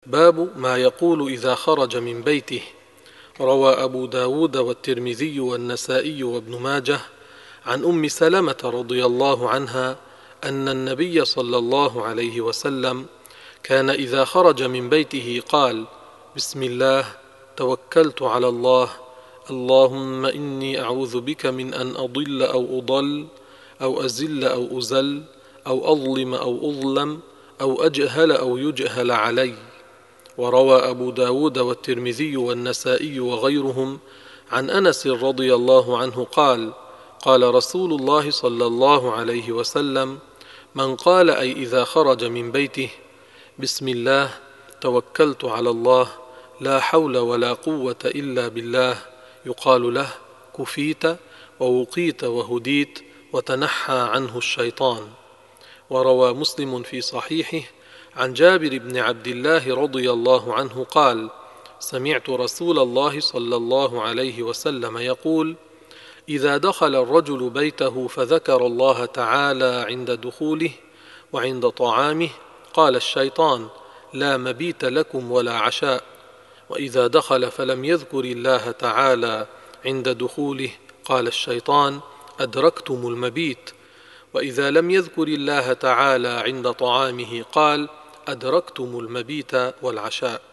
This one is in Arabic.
باب ما يقول إذا خرج من بيته. روى أبو داود والترمذي والنسائي وابن ماجه عن أم سلمة رضي الله عنها أن النبي صلى الله عليه وسلم كان إذا خرج من بيته قال: بسم الله، توكلت على الله، اللهم إني أعوذ بك من أن أضل أو أضل أو أزل أو أزل أو أظلم أو أظلم أو أجهل أو يجهل علي. وروى أبو داود والترمذي والنسائي وغيرهم عن أنس رضي الله عنه قال: قال رسول الله صلى الله عليه وسلم: من قال أي إذا خرج من بيته: بسم الله، توكلت على الله، لا حول ولا قوة إلا بالله، يقال له: كفيت ووقيت وهديت وتنحى عنه الشيطان. وروى مسلم في صحيحه عن جابر بن عبد الله رضي الله عنه قال: سمعت رسول الله صلى الله عليه وسلم يقول: إذا دخل الرجل بيته فذكر الله تعالى عند دخوله وعند طعامه قال الشيطان: لا مبيت لكم ولا عشاء. وإذا دخل فلم يذكر الله تعالى عند دخوله قال الشيطان: أدركتم المبيت. وإذا لم يذكر الله تعالى عند طعامه قال: أدركتم المبيت والعشاء.